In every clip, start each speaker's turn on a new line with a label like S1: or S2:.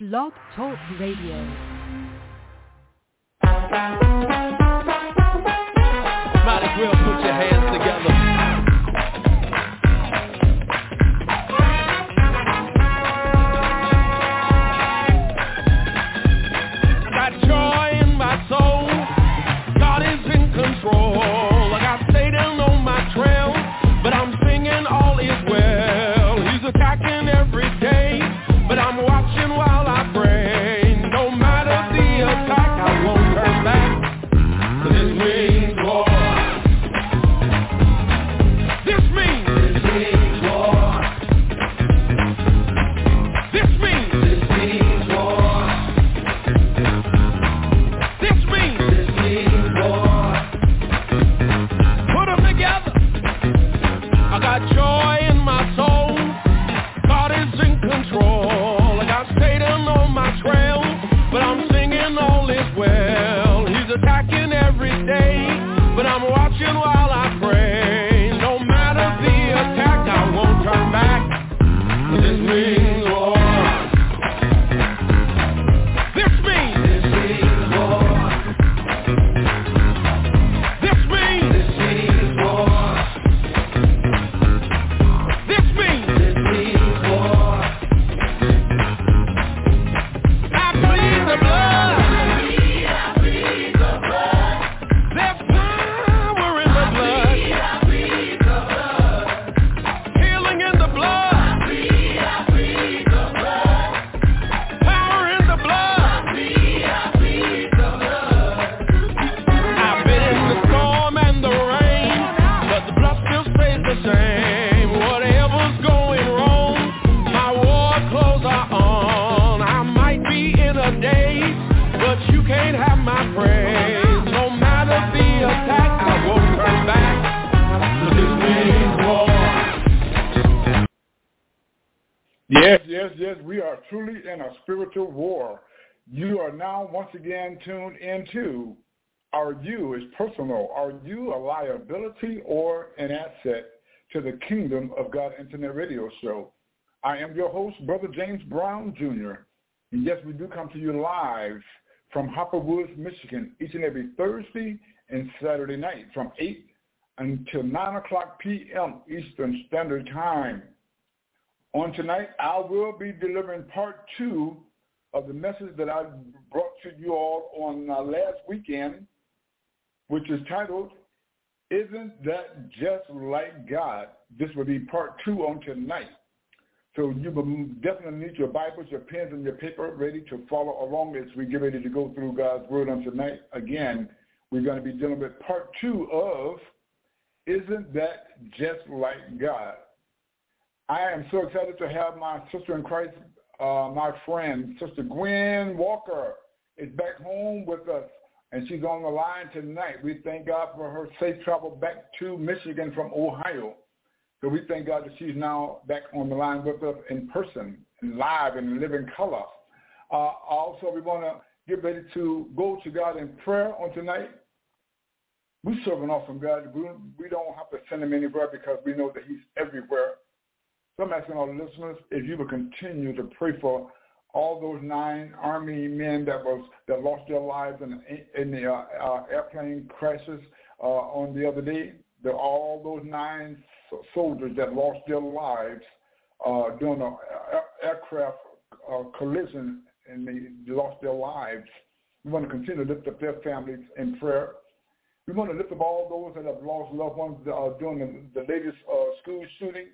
S1: Blog Talk Radio.
S2: Might as well put your hands together. Got joy in my soul. God is in control. I got Satan on my trail, but I'm singing all is well. He's attacking every day, but I'm watching while I pray. No matter the attack, I won't turn back. 'Cause this means war. This means war. This means war. This means war. Put them together. I got joy in my soul. God is in control. I got Satan on my trail, but I'm singing all is well. He's attacking every day, but I'm watching while I pray. No matter the attack, I won't turn back. 'Cause this means war. This means war. This means war. This means war. I plead the blood. There's power in the blood. Healing in the blood. Power in the blood. I've been in the storm and the rain, but the blood still stays the same. Whatever's going wrong, my war clothes are on. I might be in a daze, but you can't have my praise. No matter the attack, I won't turn back. 'Cause this means war.
S3: Yes, we are truly in a spiritual war. You are now once again tuned into Are You is Personal. Are you a liability or an asset to the Kingdom of God Internet Radio Show? I am your host, Brother James Brown, Jr. And yes, we do come to you live from Hopper Woods, Michigan, each and every Thursday and Saturday night from 8 until 9 o'clock p.m. Eastern Standard Time. On tonight, I will be delivering part 2 of the message that I brought to you all on last weekend, which is titled, Isn't That Just Like God? This will be part 2 on tonight. So you will definitely need your Bibles, your pens, and your paper ready to follow along as we get ready to go through God's Word on tonight. Again, we're going to be dealing with part 2 of Isn't That Just Like God? I am so excited to have my sister in Christ, my friend, Sister Gwen Walker, is back home with us, and she's on the line tonight. We thank God for her safe travel back to Michigan from Ohio. So we thank God that she's now back on the line with us in person, and live, and in living color. Also, we want to get ready to go to God in prayer on tonight. We serve an awesome God. We don't have to send him anywhere because we know that he's everywhere. So I'm asking all the listeners if you will continue to pray for all those 9 Army men that lost their lives in the airplane crashes on the other day. All those 9 soldiers that lost their lives during an aircraft collision, and they lost their lives. We want to continue to lift up their families in prayer. We want to lift up all those that have lost loved ones during the latest school shooting.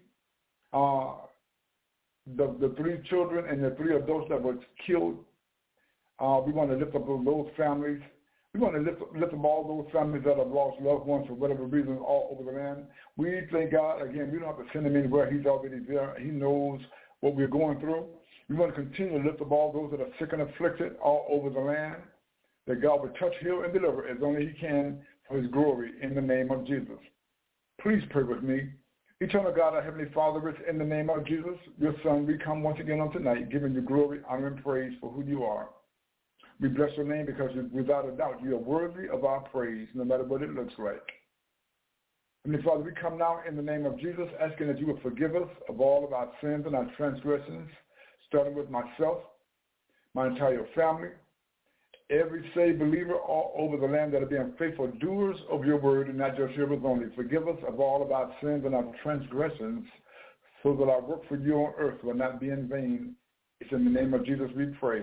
S3: The 3 children and the 3 adults that were killed. We want to lift up those families. We want to lift up all those families that have lost loved ones for whatever reason all over the land. We thank God, again, we don't have to send him anywhere. He's already there. He knows what we're going through. We want to continue to lift up all those that are sick and afflicted all over the land, that God would touch, heal, and deliver as only he can for his glory in the name of Jesus. Please pray with me. Eternal God, our Heavenly Father, it's in the name of Jesus, your Son, we come once again on tonight, giving you glory, honor, and praise for who you are. We bless your name because without a doubt, you are worthy of our praise, no matter what it looks like. Heavenly Father, we come now in the name of Jesus, asking that you would forgive us of all of our sins and our transgressions, starting with myself. my entire family, every saved believer all over the land that are being faithful doers of your word and not just hearers only. Forgive us of all of our sins and our transgressions so that our work for you on earth will not be in vain. It's in the name of Jesus we pray.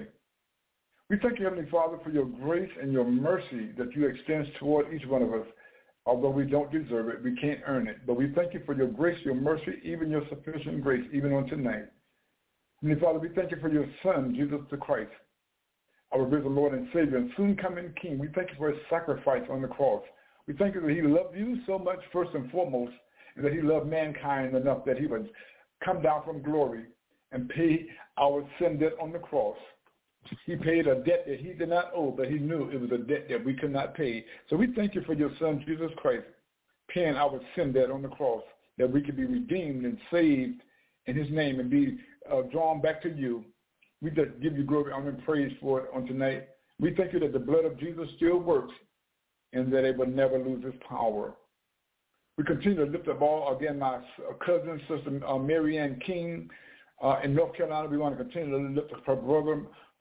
S3: We thank you, Heavenly Father, for your grace and your mercy that you extend toward each one of us. Although we don't deserve it, we can't earn it. But we thank you for your grace, your mercy, even your sufficient grace, even on tonight. Heavenly Father, we thank you for your Son, Jesus the Christ, our risen Lord and Savior, and soon coming King. We thank you for his sacrifice on the cross. We thank you that he loved you so much, first and foremost, and that he loved mankind enough that he would come down from glory and pay our sin debt on the cross. He paid a debt that he did not owe, but he knew it was a debt that we could not pay. So we thank you for your Son, Jesus Christ, paying our sin debt on the cross, that we could be redeemed and saved in his name and be drawn back to you. We just give you glory, honor, and praise for it on tonight. We thank you that the blood of Jesus still works and that it will never lose its power. We continue to lift up again, my cousin, Sister Mary Ann King in North Carolina. We want to continue to lift up her brother,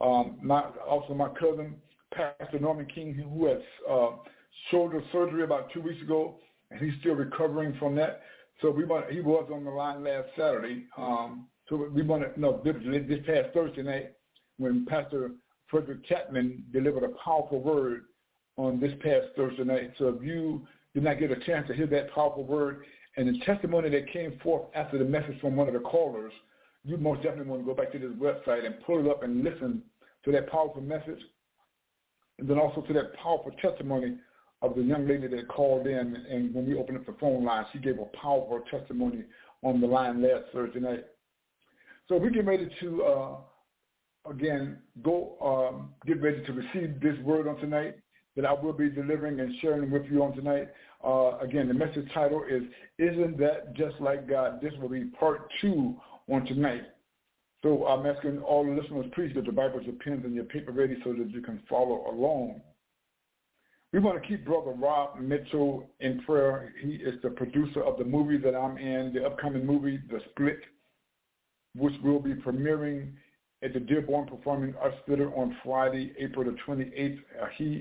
S3: also my cousin, Pastor Norman King, who has shoulder surgery about 2 weeks ago, and he's still recovering from that. So he was on the line last Saturday. So we want to know this past Thursday night when Pastor Frederick Chapman delivered a powerful word on this past Thursday night. So if you did not get a chance to hear that powerful word and the testimony that came forth after the message from one of the callers, you most definitely want to go back to this website and pull it up and listen to that powerful message, and then also to that powerful testimony of the young lady that called in. And when we opened up the phone line, she gave a powerful testimony on the line last Thursday night. So we get ready to, again, get ready to receive this word on tonight that I will be delivering and sharing with you on tonight. Again, the message title is, Isn't That Just Like God? This will be part 2 on tonight. So I'm asking all the listeners, please get your Bibles, your pens, and your paper ready so that you can follow along. We want to keep Brother Rob Mitchell in prayer. He is the producer of the movie that I'm in, the upcoming movie, The Split, which will be premiering at the Dearborn Performing Arts Theater on Friday, April the 28th. He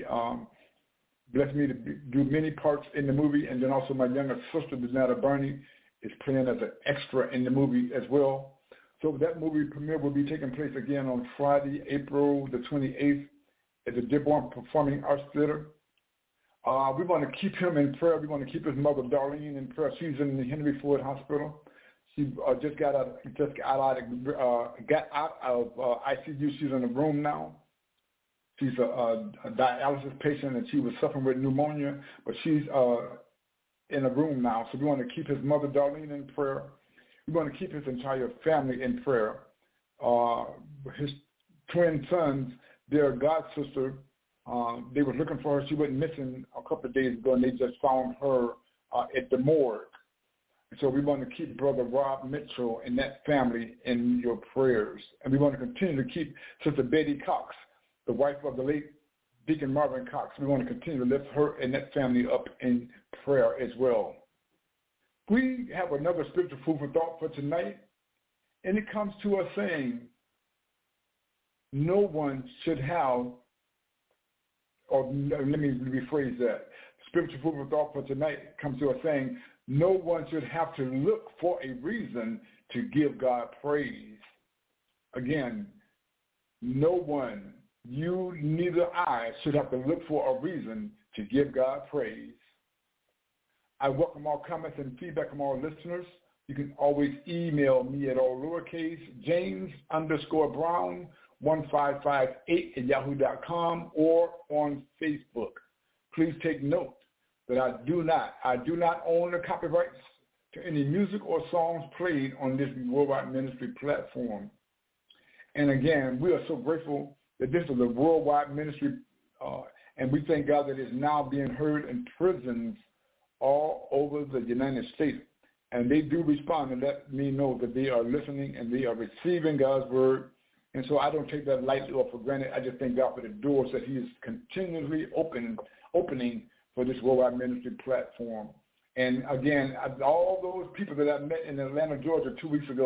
S3: blessed me to do many parts in the movie, and then also my younger sister, Donata Burney, is playing as an extra in the movie as well. So that movie premiere will be taking place again on Friday, April the 28th at the Dearborn Performing Arts Theater. We want to keep him in prayer. We want to keep his mother, Darlene, in prayer. She's in the Henry Ford Hospital. She just got out of ICU. She's in a room now. She's a dialysis patient, and she was suffering with pneumonia, but she's in a room now. So we want to keep his mother, Darlene, in prayer. We want to keep his entire family in prayer. His twin sons, their god sister, they were looking for her. She went missing a couple of days ago, and they just found her at the morgue. So we want to keep Brother Rob Mitchell and that family in your prayers. And we want to continue to keep Sister Betty Cox, the wife of the late Deacon Marvin Cox. We want to continue to lift her and that family up in prayer as well. We have another spiritual food for thought for tonight, and it comes to us saying, no one should have, or let me rephrase that. Spiritual food for thought for tonight comes to us saying, no one should have to look for a reason to give God praise. Again, no one, you, neither I, should have to look for a reason to give God praise. I welcome all comments and feedback from all listeners. You can always email me at all lowercase James_Brown1558@yahoo.com or on Facebook. Please take note that I do not own the copyrights to any music or songs played on this Worldwide Ministry platform. And again, we are so grateful that this is a worldwide ministry, and we thank God that it's now being heard in prisons all over the United States. And they do respond and let me know that they are listening and they are receiving God's word. And so I don't take that lightly or for granted. I just thank God for the doors that he is continually opening for this Worldwide Ministry platform. And again, all those people that I met in Atlanta, Georgia 2 weeks ago,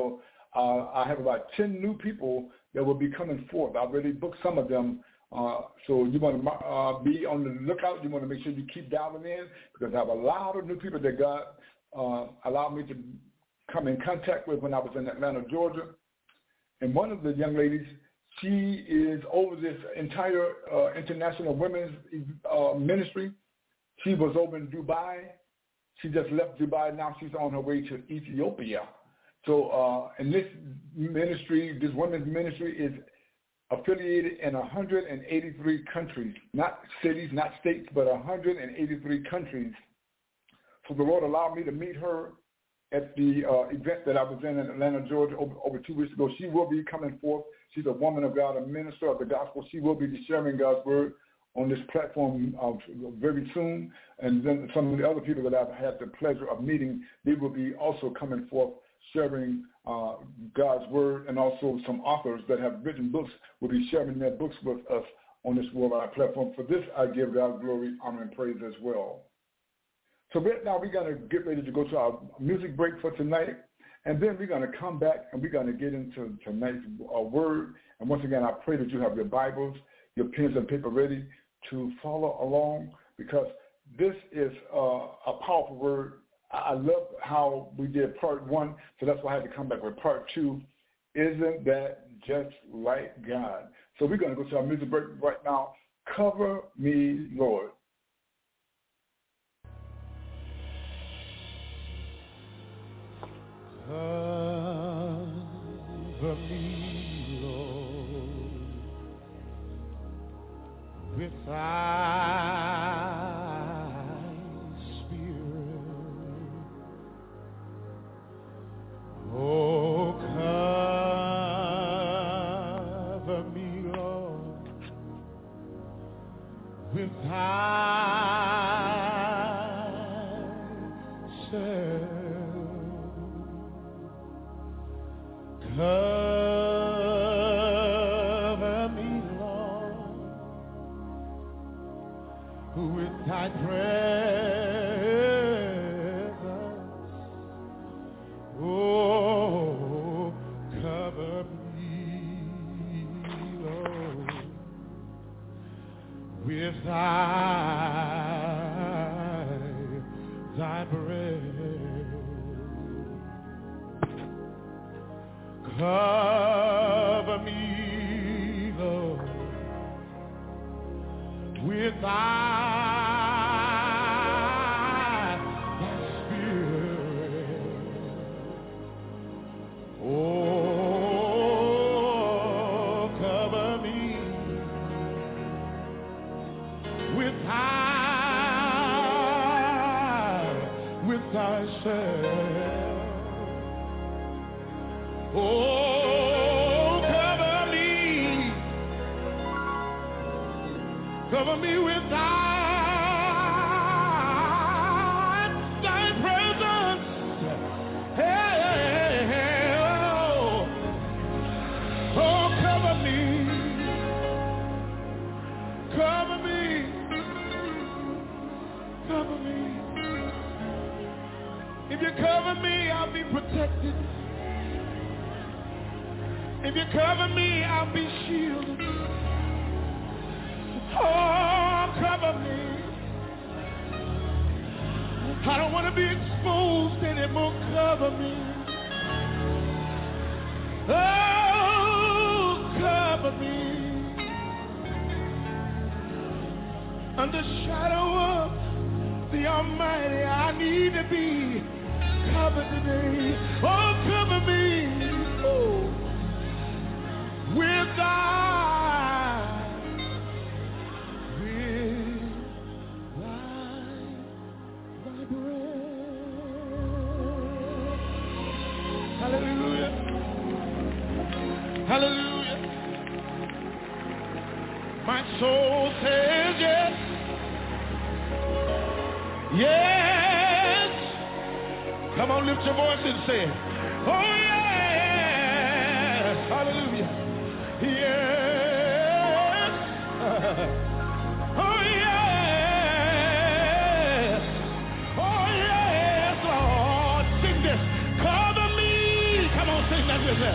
S3: I have about 10 new people that will be coming forth. I already booked some of them. So you want to be on the lookout. You want to make sure you keep dialing in because I have a lot of new people that God allowed me to come in contact with when I was in Atlanta, Georgia. And one of the young ladies, she is over this entire international women's ministry. She was over in Dubai. She just left Dubai. Now she's on her way to Ethiopia. So and this ministry, this women's ministry is affiliated in 183 countries, not cities, not states, but 183 countries. So the Lord allowed me to meet her at the event that I was in Atlanta, Georgia, over 2 weeks ago. She will be coming forth. She's a woman of God, a minister of the gospel. She will be sharing God's word on this platform very soon. And then some of the other people that I've had the pleasure of meeting, they will be also coming forth sharing God's word, and also some authors that have written books will be sharing their books with us on this worldwide platform. For this, I give God glory, honor, and praise as well. So right now, we're going to get ready to go to our music break for tonight, and then we're going to come back and we're going to get into tonight's word. And once again, I pray that you have your Bibles, your pens and paper ready to follow along, because this is a powerful word. I love how we did part 1, so that's why I had to come back with part 2. Isn't that just like God? So we're going to go to our music break right now. Cover me, Lord.
S2: Cover me, Lord, with thy Spirit. Oh, cover me, Lord, with thyself. Cover me, Lord, with thy presence. Oh, cover me, Lord, with thy breath. Cover me, Lord, with thy Spirit. Oh, cover me with thyself. Oh, cover me with thy presence. Hey, oh, cover me, cover me, cover me. If you cover me, I'll be protected. If you cover me, I'll be shielded. Oh, cover me. I don't want to be exposed anymore. Cover me. Oh, cover me. Under the shadow of the Almighty, I need to be covered today. Oh, cover me. Ooh. With thy breath. Hallelujah. Hallelujah. My soul says yes. Yes. Come on, lift your voice and say it. Oh, yes. Hallelujah. Yes. Oh, yes. Oh, yes, Lord. Sing this. Cover me. Come on, sing that with me.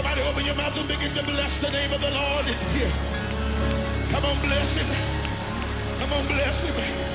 S2: Somebody open your mouth and begin to bless the name of the Lord is here. Come on, bless him. Come on, bless him.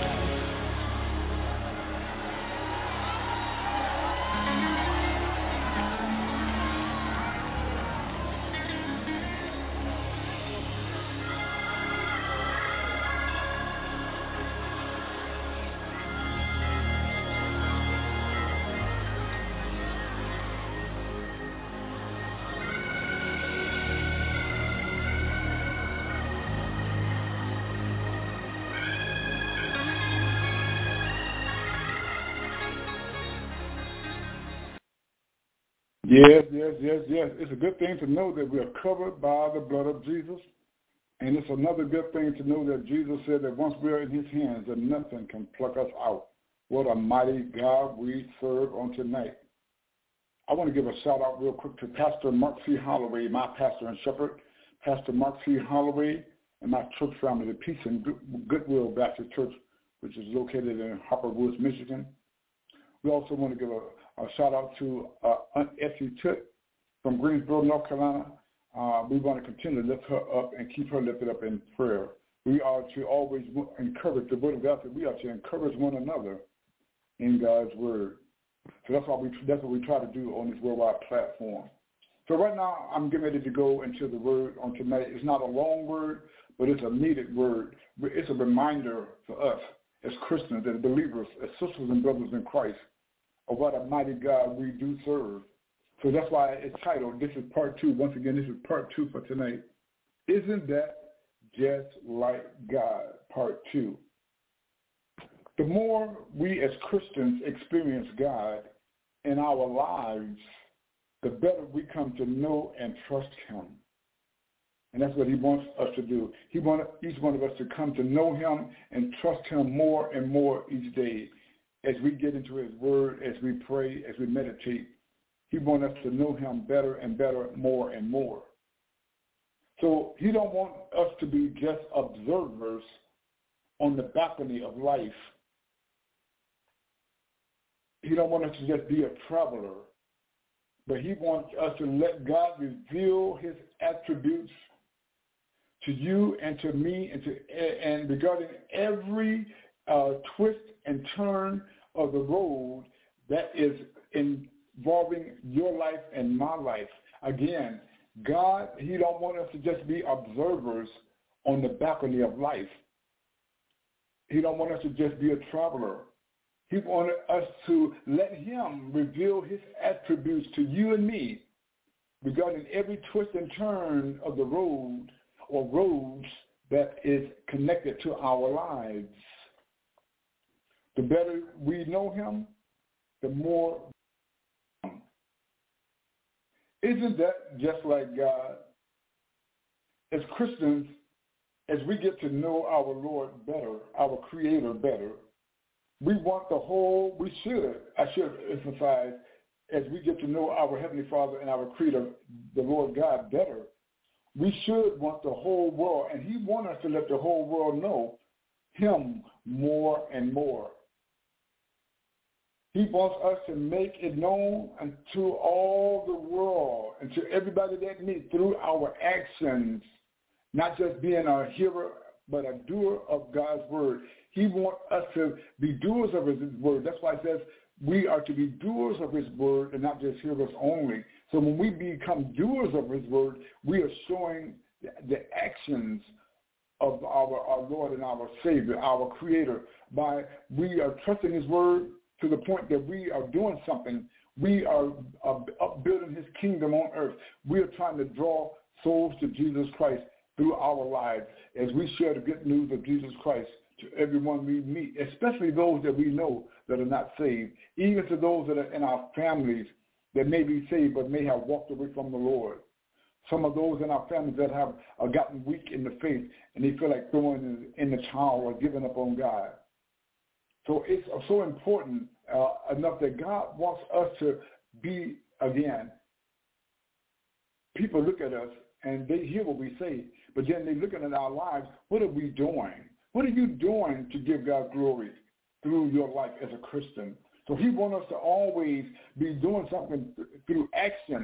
S3: Yes. It's a good thing to know that we are covered by the blood of Jesus. And it's another good thing to know that Jesus said that once we are in his hands, that nothing can pluck us out. What a mighty God we serve on tonight. I want to give a shout out real quick to Pastor Mark C. Holloway, my pastor and shepherd. Pastor Mark C. Holloway and my church family, the Peace and Goodwill Baptist Church, which is located in Harper Woods, Michigan. We also want to give a shout out to Aunt Essie Toote from Greensboro, North Carolina. We want to continue to lift her up and keep her lifted up in prayer. We are to always encourage the word of God. We are to encourage one another in God's word. So that's what we try to do on this worldwide platform. So right now, I'm getting ready to go into the word on tonight. It's not a long word, but it's a needed word. It's a reminder for us as Christians, as believers, as sisters and brothers in Christ, of what a mighty God we do serve. So that's why it's titled, this is part 2. Once again, this is part 2 for tonight. Isn't that just like God? Part 2. The more we as Christians experience God in our lives, the better we come to know and trust him. And that's what he wants us to do. He wants each one of us to come to know him and trust him more and more each day. As we get into his word, as we pray, as we meditate, he wants us to know him better and better, more and more. So he don't want us to be just observers on the balcony of life. He don't want us to just be a traveler, but he wants us to let God reveal his attributes to you and to me and regarding every twist and turn of the road that is involving your life and my life. Again, God, he don't want us to just be observers on the balcony of life. He don't want us to just be a traveler. He wanted us to let him reveal his attributes to you and me regarding every twist and turn of the road or roads that is connected to our lives. The better we know him, the more. Isn't that just like God? As Christians, as we get to know our Lord better, our Creator better, we should emphasize, as we get to know our Heavenly Father and our Creator, the Lord God, better, we should want the whole world, and he wants us to let the whole world know him more and more. He wants us to make it known unto all the world and to everybody that meets through our actions, not just being a hearer, but a doer of God's word. He wants us to be doers of his word. That's why it says we are to be doers of his word and not just hearers only. So when we become doers of his word, we are showing the actions of our Lord and our Savior, our Creator. We are trusting his word to the point that we are doing something. We are upbuilding his kingdom on earth. We are trying to draw souls to Jesus Christ through our lives as we share the good news of Jesus Christ to everyone we meet, especially those that we know that are not saved, even to those that are in our families that may be saved but may have walked away from the Lord. Some of those in our families that have gotten weak in the faith and they feel like throwing in the towel or giving up on God. So it's so important enough that God wants us to be, again, people look at us and they hear what we say, but then they're looking at our lives. What are we doing? What are you doing to give God glory through your life as a Christian? So he wants us to always be doing something through action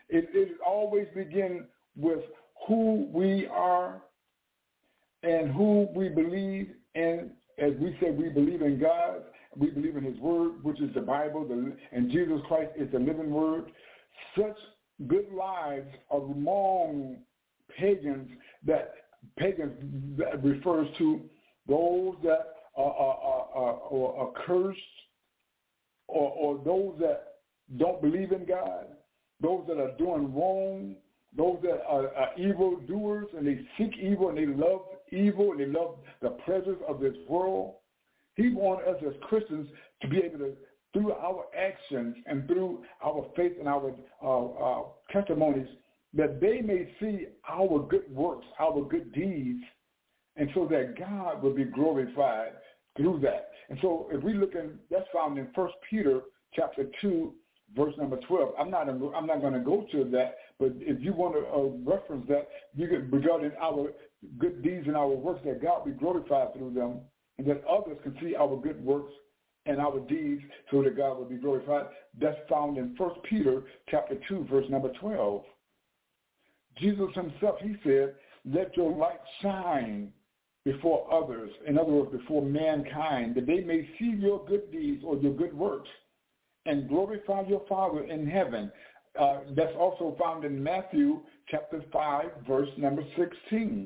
S3: It always begins with who we are and who we believe in. As we say, we believe in God. We believe in his word, which is the Bible, and Jesus Christ is the living word. Such good lives are among pagans that refers to those that are cursed or those that don't believe in God, those that are doing wrong, those that are evil doers, and they seek evil and they love evil and they love the pleasures of this world. He wants us as Christians to be able to, through our actions and through our faith and our testimonies, that they may see our good works, our good deeds, and so that God will be glorified through that. And so if we look in, that's found in 1 Peter chapter 2, verse number 12. I'm not going to go to that, but if you want to reference that, you can, regarding our good deeds and our works, that God be glorified through them, and that others can see our good works and our deeds so that God will be glorified. That's found in 1 Peter chapter 2, verse number 12. Jesus himself, he said, let your light shine before others, in other words, before mankind, that they may see your good deeds or your good works and glorify your Father in heaven. That's also found in Matthew chapter 5, verse number 16.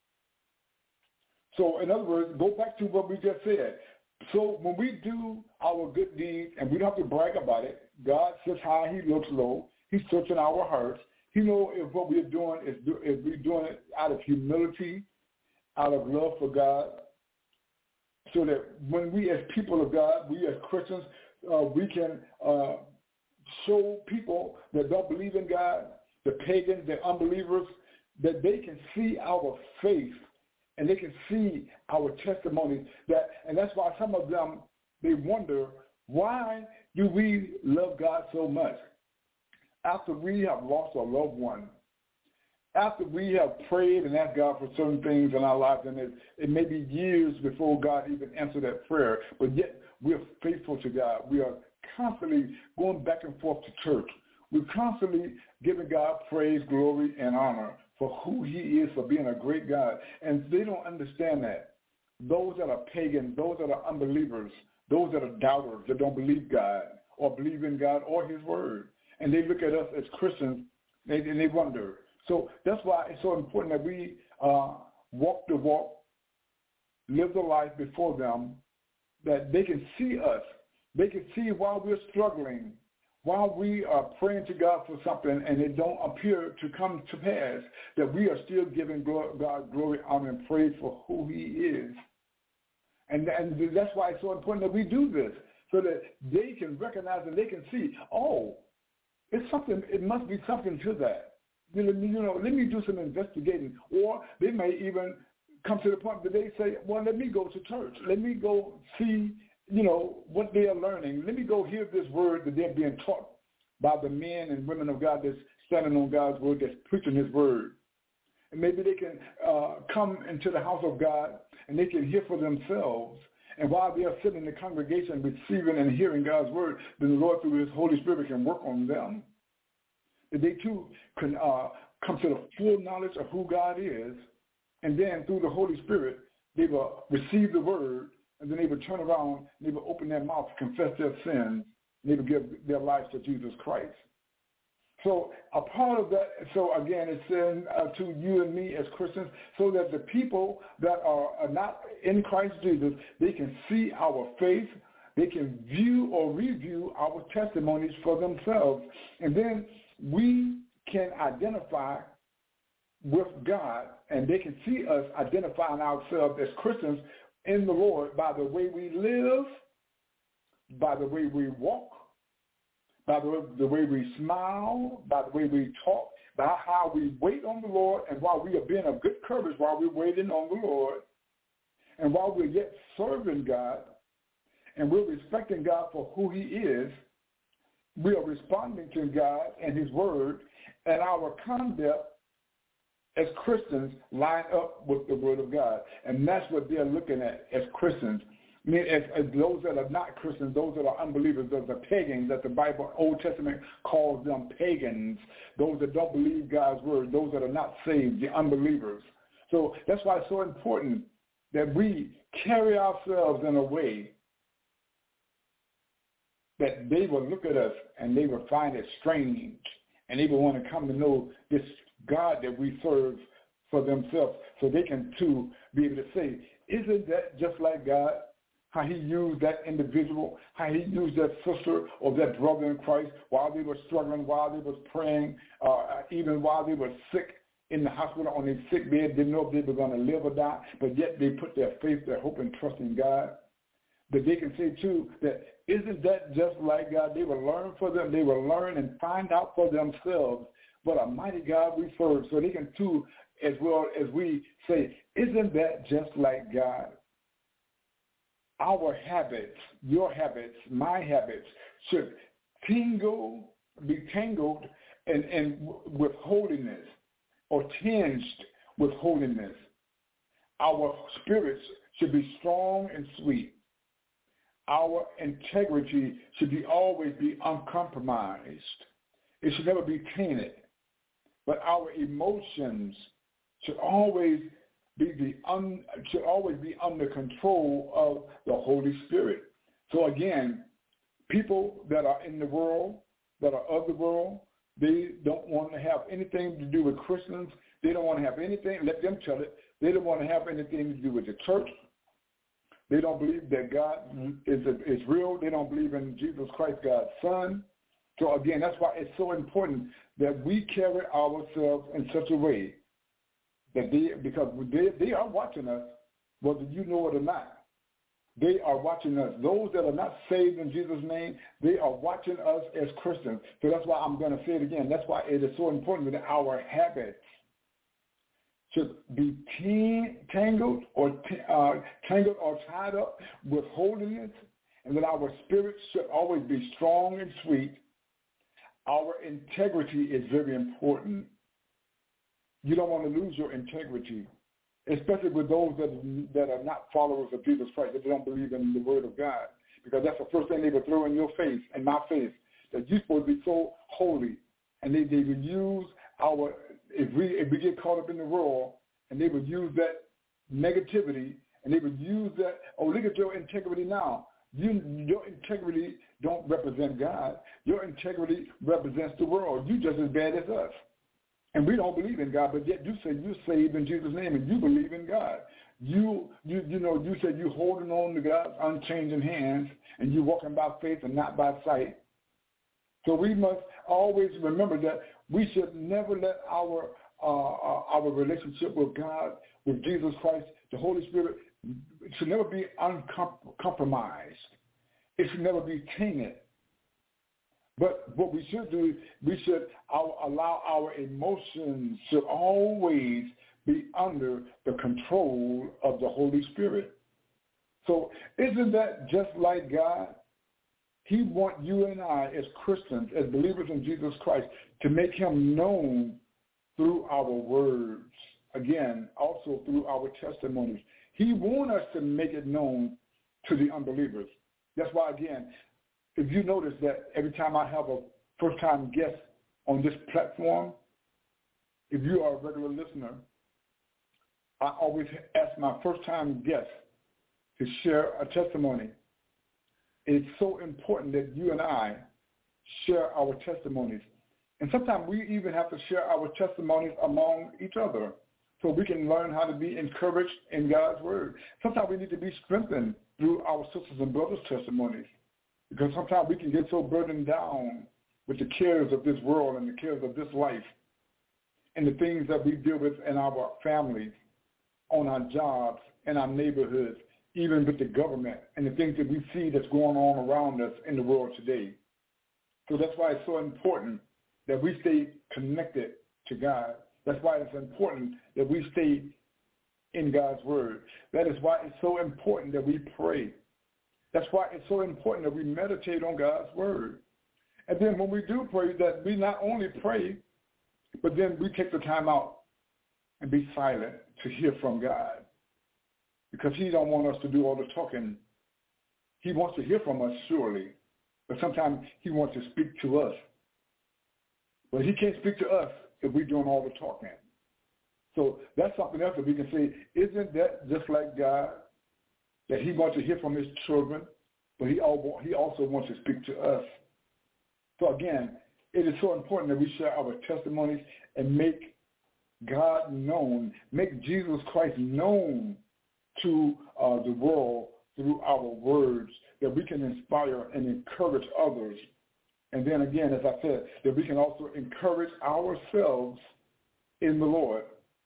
S3: So in other words, go back to what we just said. So when we do our good deeds, and we don't have to brag about it, God sits high, he looks low. He's searching our hearts. He knows if what we're doing is we're doing it out of humility, out of love for God, so that when we as people of God, we as Christians, we can show people that don't believe in God, the pagans, the unbelievers, that they can see our faith and they can see our testimonies. And that's why some of them, they wonder, why do we love God so much? After we have lost a loved one, after we have prayed and asked God for certain things in our lives, and it may be years before God even answered that prayer, but yet we're faithful to God. We are constantly going back and forth to church. We're constantly giving God praise, glory, and honor for who he is, for being a great God. And they don't understand that. Those that are pagan, those that are unbelievers, those that are doubters, that don't believe God or believe in God or his word, and they look at us as Christians, and they wonder. So that's why it's so important that we walk the walk, live the life before them, that they can see us. They can see while we're struggling, while we are praying to God for something and it don't appear to come to pass, that we are still giving God glory, honor, and praise for who he is. And that's why it's so important that we do this, so that they can recognize and they can see, oh, it's something. It must be something to that. Let me do some investigating. Or they may even come to the point that they say, well, let me go to church. Let me go see, what they are learning. Let me go hear this word that they're being taught by the men and women of God that's standing on God's word, that's preaching his word. And maybe they can come into the house of God and they can hear for themselves. And while they are sitting in the congregation receiving and hearing God's word, then the Lord through his Holy Spirit can work on them. That they too can come to the full knowledge of who God is, and then through the Holy Spirit, they will receive the word, and then they will turn around, and they will open their mouth, confess their sins, and they will give their lives to Jesus Christ. So a part of that, so again, it's saying to you and me as Christians, so that the people that are not in Christ Jesus, they can see our faith, they can view or review our testimonies for themselves, and then we can identify with God, and they can see us identifying ourselves as Christians in the Lord by the way we live, by the way we walk, by the way we smile, by the way we talk, by how we wait on the Lord, and while we are being of good courage while we're waiting on the Lord, and while we're yet serving God, and we're respecting God for who he is, we are responding to God and his word, and our conduct as Christians line up with the word of God. And that's what they're looking at as Christians. I mean, as those that are not Christians, those that are unbelievers, those are pagans, that the Bible, Old Testament calls them pagans, those that don't believe God's word, those that are not saved, the unbelievers. So that's why it's so important that we carry ourselves in a way that they will look at us and they will find it strange, and they will want to come to know this God that we serve for themselves, so they can too be able to say, isn't that just like God? How he used that individual, how he used that sister or that brother in Christ while they were struggling, while they was praying, even while they were sick in the hospital on their sick bed, didn't know if they were going to live or die, but yet they put their faith, their hope, and trust in God. That they can say too that isn't that just like God? They will learn for them. They will learn and find out for themselves what a mighty God we serve. So they can too, as well as we say, isn't that just like God? Our habits, your habits, my habits should be tangled and with holiness, or tinged with holiness. Our spirits should be strong and sweet. Our integrity should always be uncompromised. It should never be tainted. But our emotions should always be under control of the Holy Spirit. So again, people that are in the world, that are of the world, they don't want to have anything to do with Christians. They don't want to have anything, let them tell it, they don't want to have anything to do with the church. They don't believe that God is real. They don't believe in Jesus Christ, God's Son. So again, that's why it's so important that we carry ourselves in such a way that because they are watching us, whether you know it or not. They are watching us. Those that are not saved in Jesus' name, they are watching us as Christians. So that's why I'm going to say it again. That's why it is so important that our habits should be tangled or tied up with holiness, and that our spirits should always be strong and sweet. Our integrity is very important. You don't want to lose your integrity, especially with those that are not followers of Jesus Christ, that don't believe in the Word of God, because that's the first thing they would throw in your face, in my face, that you're supposed to be so holy, and they would use our, if we get caught up in the world, and they would use that negativity, and they would use that, oh, look at your integrity now. Your integrity don't represent God. Your integrity represents the world. You just as bad as us. And we don't believe in God, but yet you say you're saved in Jesus' name and you believe in God. You said you're holding on to God's unchanging hands and you're walking by faith and not by sight. So we must always remember that we should never let our relationship with God, with Jesus Christ, the Holy Spirit, it should never be uncompromised. It should never be tainted. But what we should do, we should allow our emotions to always be under the control of the Holy Spirit. So isn't that just like God? He wants you and I as Christians, as believers in Jesus Christ, to make him known through our words. Again, also through our testimonies. He wants us to make it known to the unbelievers. That's why, again, if you notice that every time I have a first-time guest on this platform, if you are a regular listener, I always ask my first-time guest to share a testimony. It's so important that you and I share our testimonies. And sometimes we even have to share our testimonies among each other so we can learn how to be encouraged in God's word. Sometimes we need to be strengthened through our sisters and brothers' testimonies, because sometimes we can get so burdened down with the cares of this world and the cares of this life and the things that we deal with in our families, on our jobs, in our neighborhoods, even with the government and the things that we see that's going on around us in the world today. So that's why it's so important that we stay connected to God. That's why it's important that we stay in God's word. That is why it's so important that we pray. That's why it's so important that we meditate on God's word. And then when we do pray, that we not only pray, but then we take the time out and be silent to hear from God. Because he don't want us to do all the talking He wants to hear from us, surely, but sometimes he wants to speak to us. But he can't speak to us if we're doing all the talking. So that's something else that we can say, isn't that just like God, that he wants to hear from his children, but he also wants to speak to us. So again, it is so important that we share our testimonies and make God known, make Jesus Christ known to the world through our words, that we can inspire and encourage others. And then again, as I said, that we can also encourage ourselves in the Lord.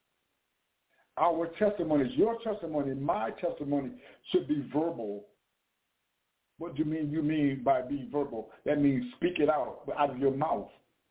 S3: Our testimonies, your testimony, my testimony should be verbal. What do you mean by be verbal? That means speak it out of your mouth.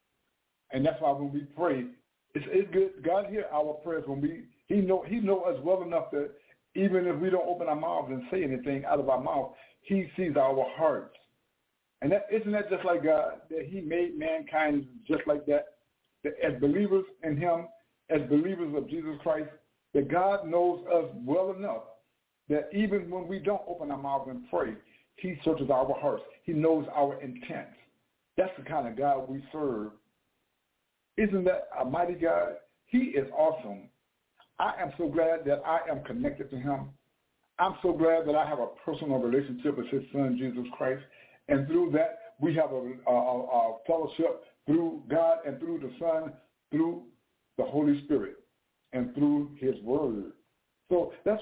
S3: And that's why when we pray, it's good. God hears our prayers when He know us well enough that even if we don't open our mouths and say anything out of our mouth, he sees our hearts. And isn't that just like God, that he made mankind just like that? That as believers in him, as believers of Jesus Christ, that God knows us well enough that even when we don't open our mouths and pray, he searches our hearts. He knows our intent. That's the kind of God we serve. Isn't that a mighty God? He is awesome. I am so glad that I am connected to him. I'm so glad that I have a personal relationship with his son, Jesus Christ. And through that, we have a fellowship through God and through the Son, through the Holy Spirit, and through his word. So that's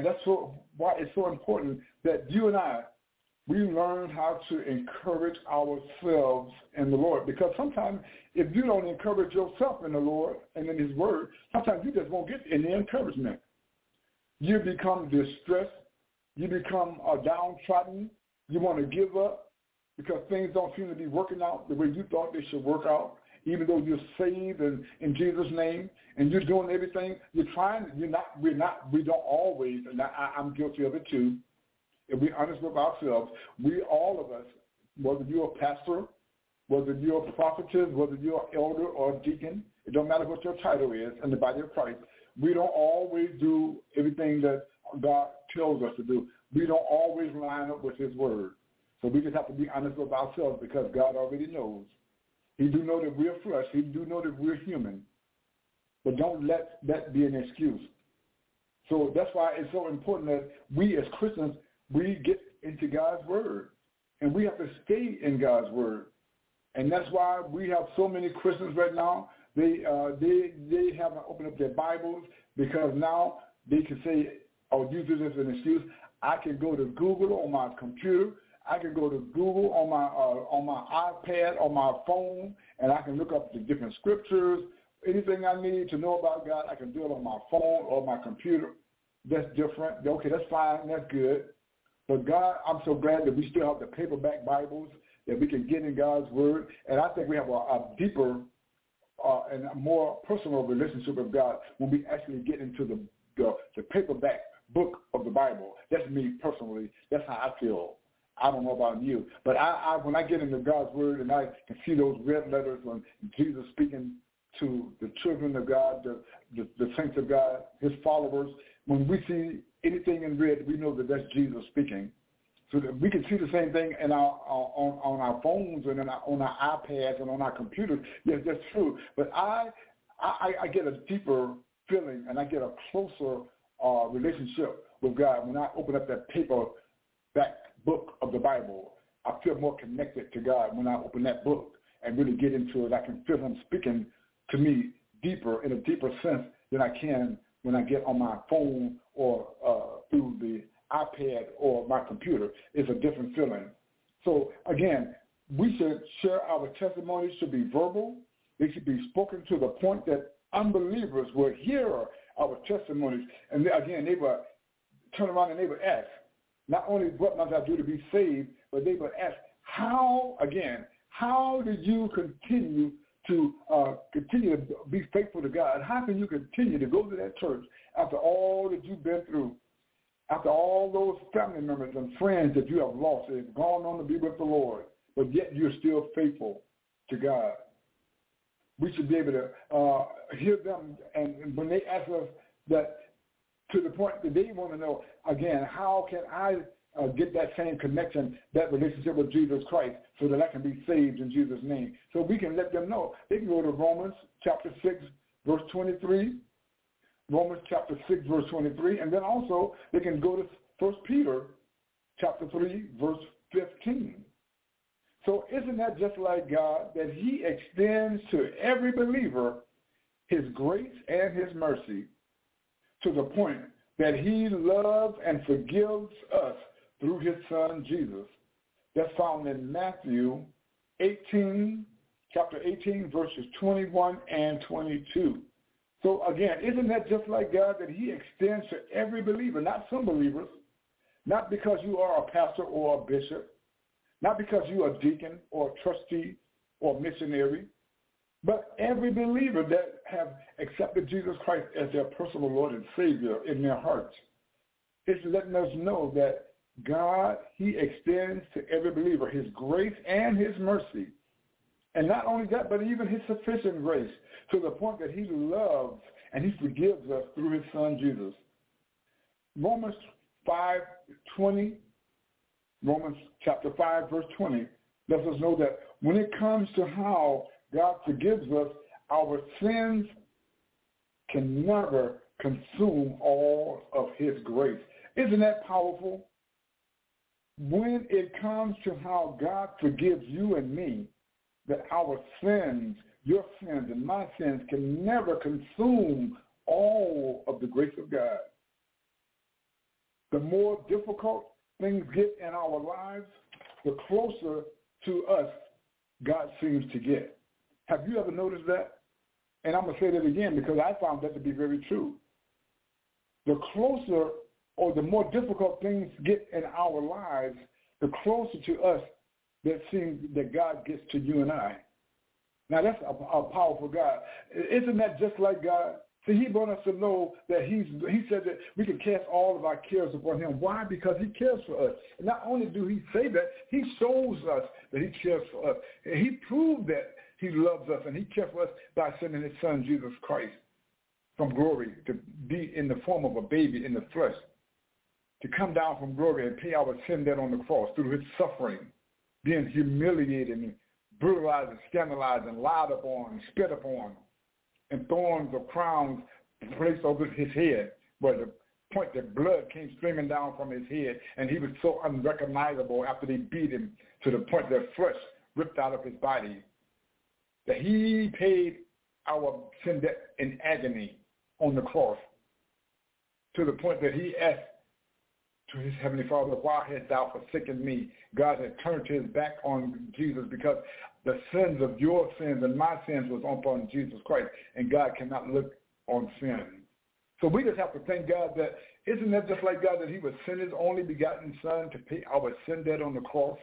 S3: why it's so important that you and I, we learn how to encourage ourselves in the Lord. Because sometimes if you don't encourage yourself in the Lord and in his word, sometimes you just won't get any encouragement. You become distressed. You become downtrodden. You want to give up because things don't seem to be working out the way you thought they should work out, even though you're saved and in Jesus' name and you're doing everything. You're trying. We don't always, and I'm guilty of it too. If we're honest with ourselves, all of us, whether you're a pastor, whether you're a prophetess, whether you're an elder or a deacon, it don't matter what your title is in the body of Christ, we don't always do everything that God tells us to do. We don't always line up with his word. So we just have to be honest with ourselves because God already knows. He do know that we're flesh. He do know that we're human. But don't let that be an excuse. So that's why it's so important that we as Christians, we get into God's word. And we have to stay in God's word. And that's why we have so many Christians right now. They haven't opened up their Bibles because now they can say, or use it as an excuse, I can go to Google on my computer. I can go to Google on my iPad, on my phone, and I can look up the different scriptures. Anything I need to know about God, I can do it on my phone or my computer. That's different. Okay, that's fine. That's good. But God, I'm so glad that we still have the paperback Bibles, that we can get in God's word. And I think we have a deeper and a more personal relationship with God when we actually get into the paperback book of the Bible. That's me personally. That's how I feel. I don't know about you. But when I get into God's word and I can see those red letters when Jesus speaking to the children of God, the saints of God, his followers, when we see anything in red, we know that that's Jesus speaking. So that we can see the same thing in on our phones and on our iPads and on our computers. Yes, that's true. But I get a deeper feeling and I get a closer relationship with God when I open up that paperback book of the Bible. I feel more connected to God when I open that book and really get into it. I can feel him speaking to me deeper, in a deeper sense than I can when I get on my phone or through the iPad or my computer. It's a different feeling. So again, we should share our testimonies, should be verbal. They should be spoken to the point that unbelievers will hear our testimonies. And again, they will turn around and they will ask, not only what must I do to be saved, but they will ask, how did you continue to be faithful to God? How can you continue to go to that church after all that you've been through? After all those family members and friends that you have lost, they've gone on to be with the Lord, but yet you're still faithful to God. We should be able to hear them, and when they ask us that, to the point that they want to know, again, how can I get that same connection, that relationship with Jesus Christ, so that I can be saved in Jesus' name. So we can let them know. They can go to Romans chapter 6, verse 23, Romans chapter 6, verse 23, and then also they can go to 1 Peter chapter 3, verse 15. So isn't that just like God, that he extends to every believer his grace and his mercy to the point that he loves and forgives us through his son Jesus. That's found in Matthew 18, chapter 18, verses 21 and 22. So again, isn't that just like God, that he extends to every believer, not some believers, not because you are a pastor or a bishop, not because you are a deacon or a trustee or missionary, but every believer that have accepted Jesus Christ as their personal Lord and Savior in their hearts. It's letting us know that God, he extends to every believer his grace and his mercy. And not only that, but even his sufficient grace, to the point that he loves and he forgives us through his son Jesus. Romans 5:20, Romans chapter 5, verse 20, lets us know that when it comes to how God forgives us, our sins can never consume all of his grace. Isn't that powerful? When it comes to how God forgives you and me, that our sins, your sins and my sins, can never consume all of the grace of God. The more difficult things get in our lives, the closer to us God seems to get. Have you ever noticed that? And I'm going to say that again because I found that to be very true. The closer or the more difficult things get in our lives, the closer to us that seems that God gets to you and I. Now that's a powerful God. Isn't that just like God? See, he wants us to know that he said that we can cast all of our cares upon him. Why? Because he cares for us. And not only do he say that, he shows us that he cares for us. And he proved that he loves us and he cares for us by sending his son, Jesus Christ, from glory to be in the form of a baby in the flesh, to come down from glory and pay our sin debt on the cross through his suffering, being humiliated and brutalized and scandalized and lied upon and spit upon, and thorns of crowns placed over his head, where the point that blood came streaming down from his head, and he was so unrecognizable after they beat him to the point that flesh ripped out of his body, that he paid our sin debt in agony on the cross, to the point that he asked to his heavenly Father, why hast thou forsaken me? God had turned his back on Jesus because the sins of your sins and my sins was upon Jesus Christ, and God cannot look on sin. So we just have to thank God that, isn't that just like God, that he would send his only begotten son to pay our sin debt on the cross?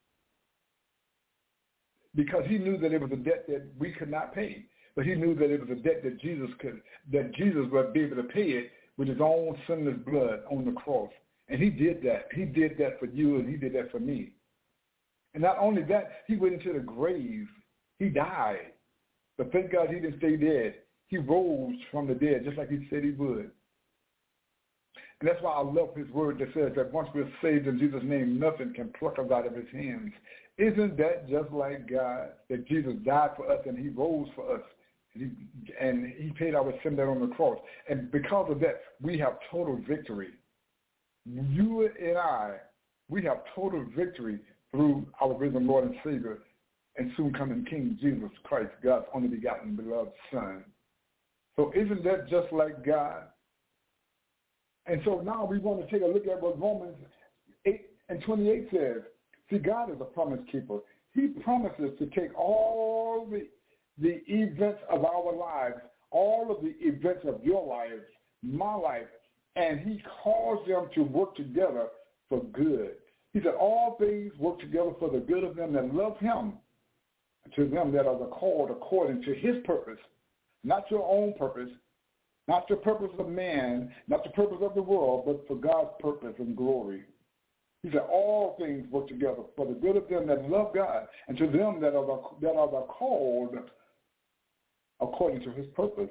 S3: Because he knew that it was a debt that we could not pay, but he knew that it was a debt that Jesus would be able to pay it with his own sinless blood on the cross. And he did that. He did that for you, and he did that for me. And not only that, he went into the grave. He died. But thank God he didn't stay dead. He rose from the dead, just like he said he would. And that's why I love his word that says that once we're saved in Jesus' name, nothing can pluck us out of his hands. Isn't that just like God, that Jesus died for us and he rose for us? And he paid our sin debt on the cross. And because of that, we have total victory. You and I, we have total victory through our risen Lord and Savior and soon coming King Jesus Christ, God's only begotten beloved Son. So isn't that just like God? And so now we want to take a look at what Romans 8:28 says. See, God is a promise keeper. He promises to take all the events of our lives, all of the events of your life, my life, and he calls them to work together for good. He said, all things work together for the good of them that love him, to them that are called according to his purpose, not your own purpose, not the purpose of man, not the purpose of the world, but for God's purpose and glory. He said, all things work together for the good of them that love God, and to them that are called according to his purpose.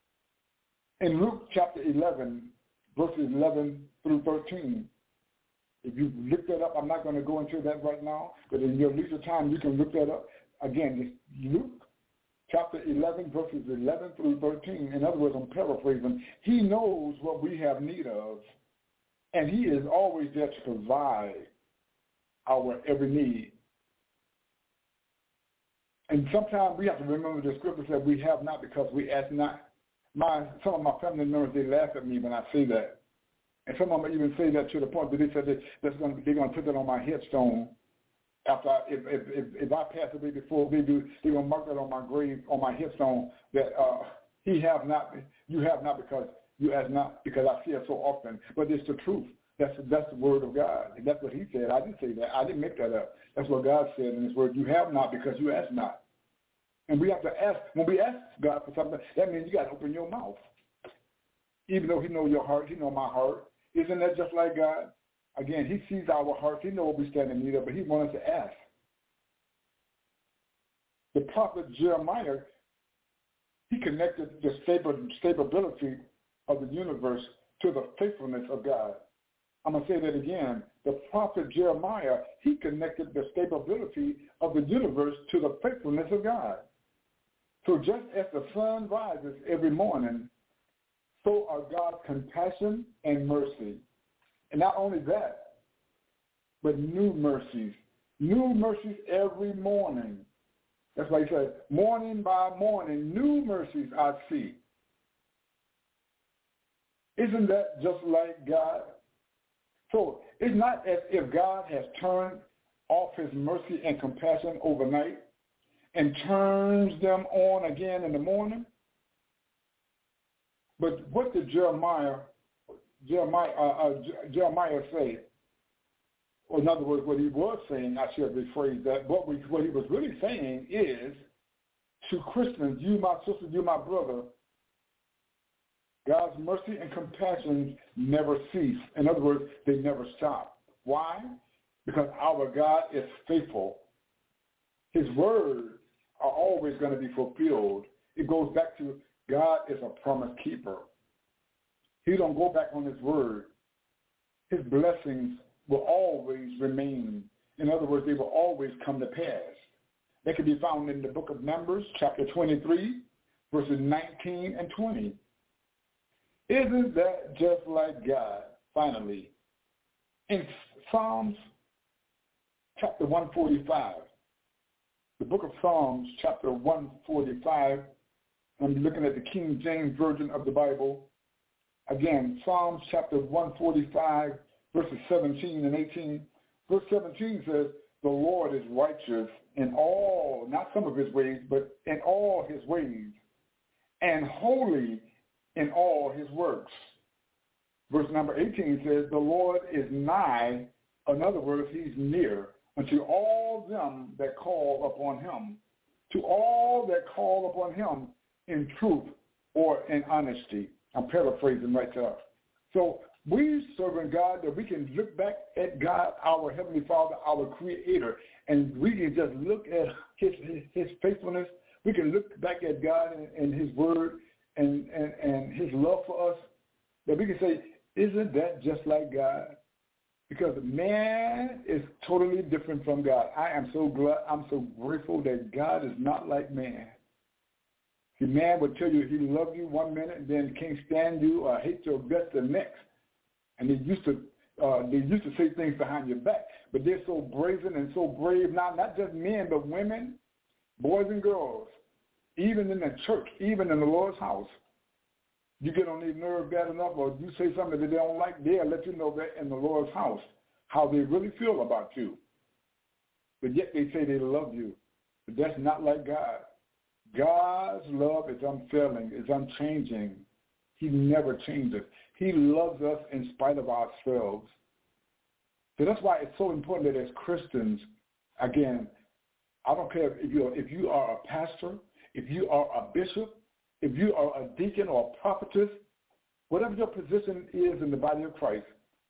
S3: In Luke chapter 11, verses 11 through 13, If you look that up, I'm not going to go into that right now, but in your leisure time, you can look that up. Again, it's Luke chapter 11, verses 11 through 13. In other words, I'm paraphrasing. He knows what we have need of, and he is always there to provide our every need. And sometimes we have to remember the scripture said we have not because we ask not. Some of my family members, they laugh at me when I say that. And some of them even say that to the point that they said they're going to put that on my headstone. After if I pass away before they do, they're going to mark that on my grave, on my headstone, that you have not because you ask not, because I see it so often. But it's the truth. That's the word of God. That's what he said. I didn't say that. I didn't make that up. That's what God said in his word. You have not because you ask not. And we have to ask. When we ask God for something, that means you got to open your mouth. Even though he knows your heart, he knows my heart. Isn't that just like God? Again, he sees our hearts. He knows what we stand in need of, but he wants us to ask. The prophet Jeremiah, he connected the stability of the universe to the faithfulness of God. I'm going to say that again. The prophet Jeremiah, he connected the stability of the universe to the faithfulness of God. So just as the sun rises every morning, so are God's compassion and mercy. And not only that, but new mercies every morning. That's why he said, morning by morning, new mercies I see. Isn't that just like God? So it's not as if God has turned off his mercy and compassion overnight and turns them on again in the morning. But what did Jeremiah say? Or in other words, what he was saying, I should rephrase that, what he was really saying is, to Christians, you, my sister, you, my brother, God's mercy and compassion never cease. In other words, they never stop. Why? Because our God is faithful. His words are always going to be fulfilled. It goes back to God is a promise keeper. He don't go back on his word. His blessings will always remain. In other words, they will always come to pass. They can be found in the book of Numbers, chapter 23, verses 19 and 20. Isn't that just like God? Finally, in Psalms chapter 145, the book of Psalms chapter 145, I'm looking at the King James Version of the Bible. Again, Psalms chapter 145, verses 17 and 18. Verse 17 says, the Lord is righteous in all, not some of his ways, but in all his ways, and holy in all his works. Verse number 18 says, the Lord is nigh, in other words, he's near, unto all them that call upon him, to all that call upon him in truth or in honesty. I'm paraphrasing right there. So we serving God that we can look back at God, our Heavenly Father, our Creator, and we can just look at his faithfulness. We can look back at God and his word and his love for us, that we can say, isn't that just like God? Because man is totally different from God. I'm so grateful that God is not like man. See, man would tell you he loved you one minute and then can't stand you or hate your guts the next. And they used to say things behind your back. But they're so brazen and so brave now, not just men, but women, boys and girls, even in the church, even in the Lord's house. You get on their nerve bad enough or you say something that they don't like, they'll let you know that in the Lord's house, how they really feel about you. But yet they say they love you. But that's not like God. God's love is unfailing, is unchanging. He never changes. He loves us in spite of ourselves. So that's why it's so important that as Christians, again, I don't care if you are a pastor, if you are a bishop, if you are a deacon or a prophetess, whatever your position is in the body of Christ,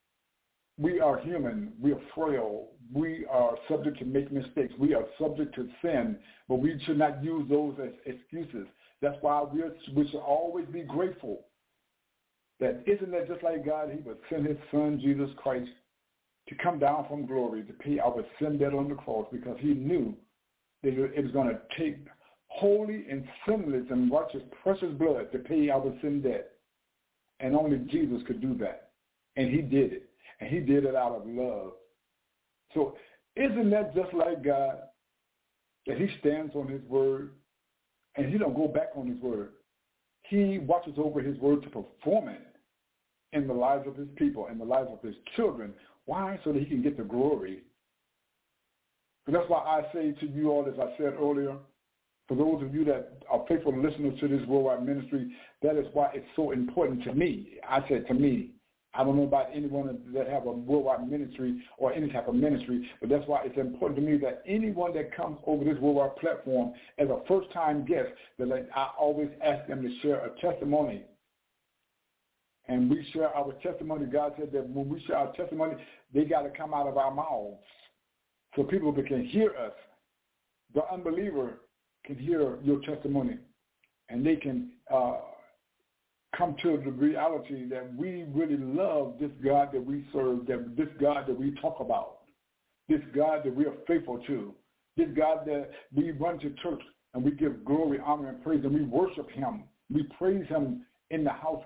S3: we are human. We are frail. We are subject to make mistakes. We are subject to sin, but we should not use those as excuses. That's why we should always be grateful that isn't that just like God? He would send his son, Jesus Christ, to come down from glory to pay our sin debt on the cross, because he knew that it was going to take holy and sinless and righteous precious blood to pay our sin debt. And only Jesus could do that. And he did it. And he did it out of love. So isn't that just like God, that he stands on his word and he don't go back on his word? He watches over his word to perform it in the lives of his people, in the lives of his children. Why? So that he can get the glory. So that's why I say to you all, as I said earlier, for those of you that are faithful listeners to this worldwide ministry, that is why it's so important to me. I said to me. I don't know about anyone that have a worldwide ministry or any type of ministry, but that's why it's important to me that anyone that comes over this worldwide platform as a first-time guest, that I always ask them to share a testimony. And we share our testimony. God said that when we share our testimony, they got to come out of our mouths so people can hear us. The unbeliever can hear your testimony, and they can come to the reality that we really love this God that we serve, that this God that we talk about, this God that we are faithful to, this God that we run to church and we give glory, honor, and praise, and we worship him. We praise him in the house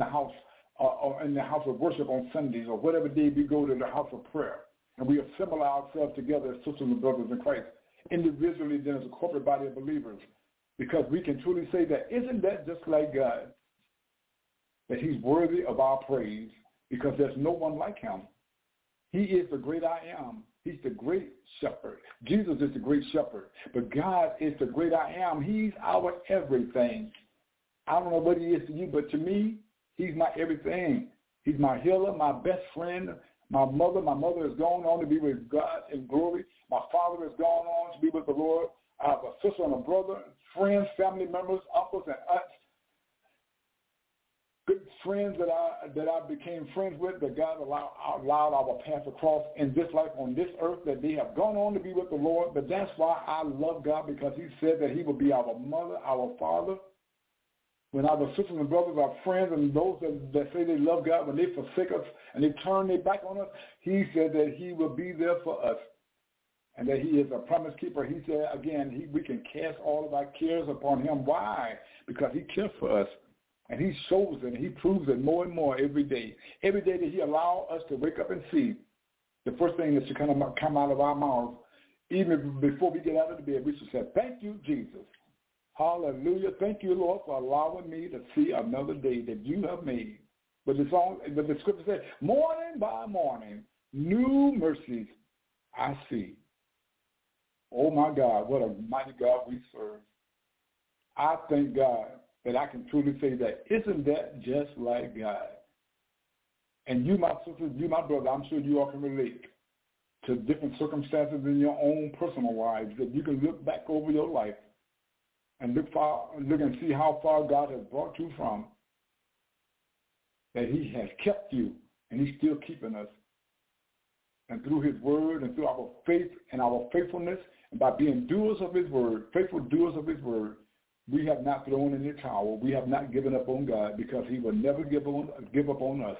S3: of worship on Sundays, or whatever day we go to the house of prayer, and we assemble ourselves together as sisters and brothers in Christ, individually, then as a corporate body of believers, because we can truly say that, isn't that just like God? That he's worthy of our praise, because there's no one like him. He is the great I am. He's the great shepherd. Jesus is the great shepherd. But God is the great I am. He's our everything. I don't know what he is to you, but to me, he's my everything. He's my healer, my best friend, my mother. My mother has gone on to be with God in glory. My father has gone on to be with the Lord. I have a sister and a brother, friends, family members, uncles and aunts, good friends that I became friends with, that God allowed our paths to cross in this life on this earth, that they have gone on to be with the Lord. But that's why I love God, because he said that he will be our mother, our father. When our sisters and brothers, our friends, and those that say they love God, when they forsake us and they turn their back on us, he said that he will be there for us, and that he is a promise keeper. He said, again, we can cast all of our cares upon him. Why? Because he cares for us. And he shows it, and he proves it more and more every day. Every day that he allows us to wake up and see, the first thing that should come out of our mouths, even before we get out of the bed, we should say, thank you, Jesus. Hallelujah. Thank you, Lord, for allowing me to see another day that you have made. But the scripture says, morning by morning, new mercies I see. Oh, my God, what a mighty God we serve. I thank God that I can truly say that, isn't that just like God? And you, my sisters, you, my brother, I'm sure you all can relate to different circumstances in your own personal lives, that you can look back over your life and look and see how far God has brought you from, that he has kept you, and he's still keeping us. And through his word and through our faith and our faithfulness, and by being doers of his word, faithful doers of his word, we have not thrown in the towel. We have not given up on God, because he will never give up on us.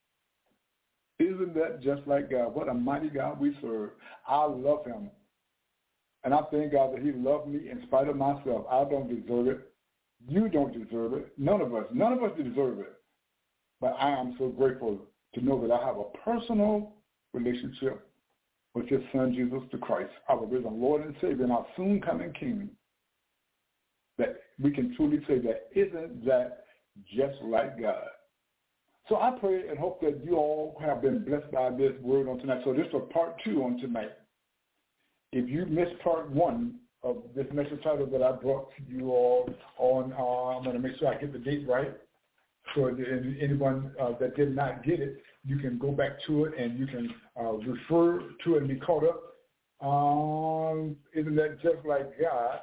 S3: Isn't that just like God? What a mighty God we serve. I love him. And I thank God that he loved me in spite of myself. I don't deserve it. You don't deserve it. None of us deserve it. But I am so grateful to know that I have a personal relationship with his son, Jesus the Christ, our risen Lord and Savior, and our soon coming King. That we can truly say that, isn't that just like God? So I pray and hope that you all have been blessed by this word on tonight. So this was part 2 on tonight. If you missed part 1 of this message title that I brought to you all on, I'm going to make sure I get the date right. So anyone that did not get it, you can go back to it and you can refer to it and be caught up. Isn't that just like God?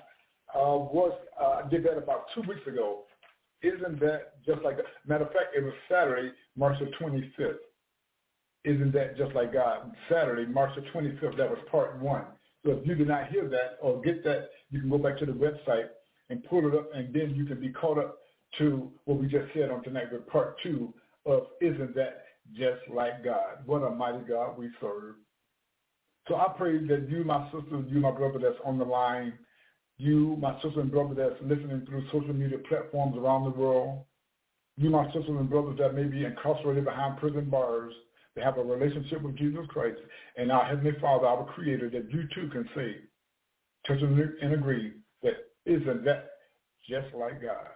S3: I did that about 2 weeks ago. Isn't that just like God? Matter of fact, it was Saturday, March the 25th. Isn't that just like God? Saturday, March the 25th, that was part 1. So if you did not hear that or get that, you can go back to the website and pull it up, and then you can be caught up to what we just said on tonight with part 2 of Isn't That just like God. What a mighty God we serve. So I pray that you, my sister, you, my brother that's on the line, you, my sister and brother that's listening through social media platforms around the world, you, my sisters and brothers that may be incarcerated behind prison bars, they have a relationship with Jesus Christ and our Heavenly Father, our Creator, that you too can say, touch and agree that isn't that just like God.